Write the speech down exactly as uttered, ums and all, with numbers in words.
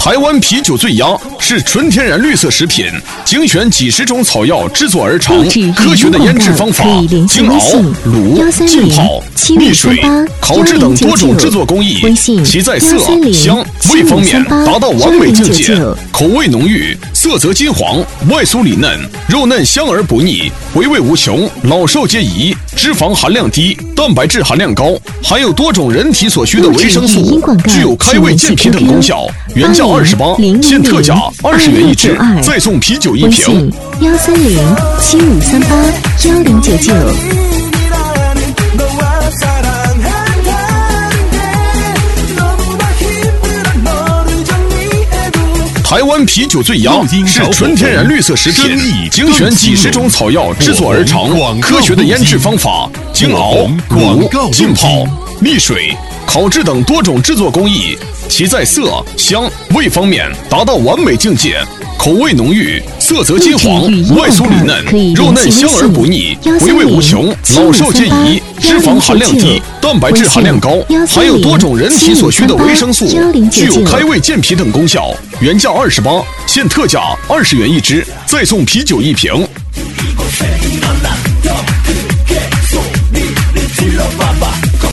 台湾啤酒醉鸭是纯天然绿色食品，精选几十种草药制作而成，科学的腌制方法，经熬、卤、浸泡、沥水、烤制等多种制作工艺，其在色、香、味方面达到完美境界，口味浓郁，色泽金黄，外酥里嫩，肉嫩香而不腻，回味无穷，老少皆宜，脂肪含量低，蛋白质含量高，含有多种人体所需的维生素，具有开胃健脾等功效。原价二十八，现特价二十元一支，再送啤酒一瓶。 幺三零七五三八幺零九九。 台湾啤酒醉鸭是纯天然绿色食品，精选几十种草药制作而成，科学的腌制方法，经熬、卤、浸泡、沥水、烤制等多种制作工艺，其在色、香、味方面达到完美境界，口味浓郁，色泽金黄，外酥里嫩，肉嫩香而不腻，回味无穷，老少皆宜，脂肪含量低，蛋白质含量高，含有多种人体所需的维生素，具有开胃健脾等功效。原价二十八，现特价二十元一支，再送啤酒一瓶。